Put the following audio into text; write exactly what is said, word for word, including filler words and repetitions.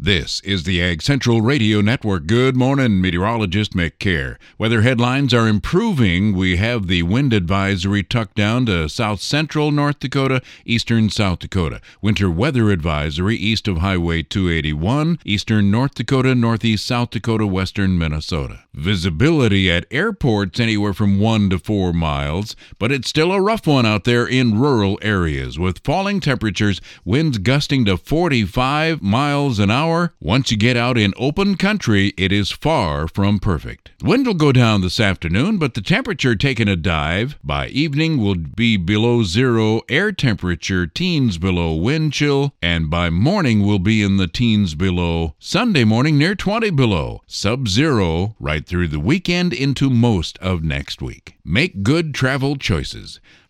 This is the Ag Central Radio Network. Good morning, meteorologist Mick Kerr. Weather headlines are improving. We have the wind advisory tucked down to south central North Dakota, eastern South Dakota. Winter weather advisory east of Highway two eighty-one, eastern North Dakota, northeast South Dakota, western Minnesota. Visibility at airports anywhere from one to four miles, but it's still a rough one out there in rural areas with falling temperatures, winds gusting to forty-five miles an hour. Once you get out in open country, it is far from perfect. Wind will go down this afternoon, but the temperature taking a dive. By evening will be below zero, air temperature teens below wind chill, and by morning will be in the teens below. Sunday morning near twenty below, sub-zero right through the weekend into most of next week. Make good travel choices.